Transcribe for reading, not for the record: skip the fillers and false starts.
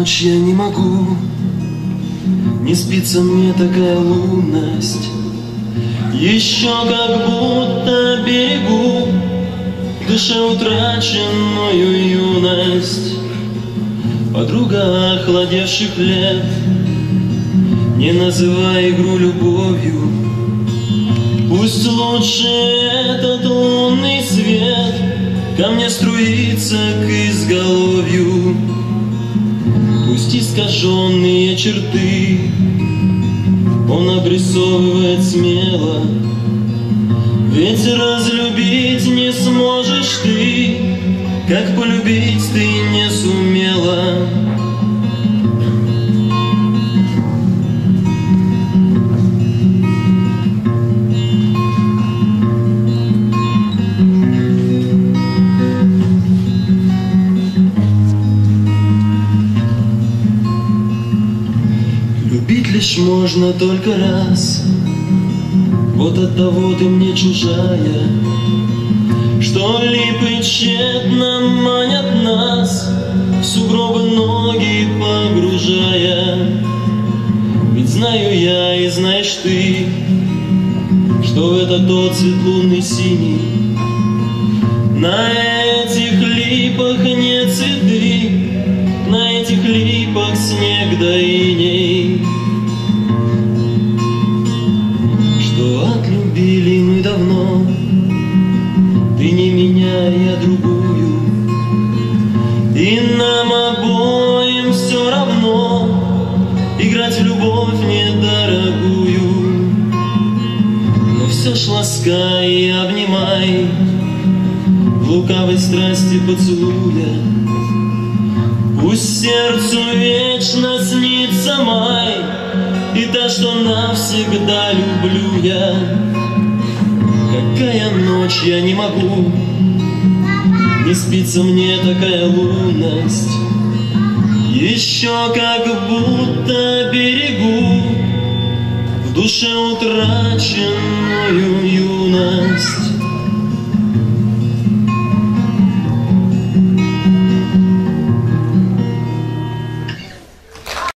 ночь я не могу, не спится мне такая лунность. Еще как будто берегу в душе утраченную юность. Подруга охладевших лет, не называй игру любовью. Пусть лучше этот лунный свет ко мне струится к изголовью. Пусть искаженные черты он обрисовывает смело, ведь разлюбить не сможешь ты, как полюбить ты не сумела. Любить лишь можно только раз, вот оттого ты мне чужая, что липы тщетно манят нас, в сугробы ноги погружая. Ведь знаю я и знаешь ты, что это тот цвет лунный синий. На этих липах нет цветы, на этих липах снег да иней. Что отлюбили мы давно, ты не меня, я другую, и нам обоим все равно играть в любовь недорогую. Но все ж ласкай и обнимай в лукавой страсти поцелуя. Пусть сердцу вечно снится май и та, что навсегда люблю я. Какая ночь я не могу, не спится мне такая лунность. Еще как будто берегу в душе утраченную юность.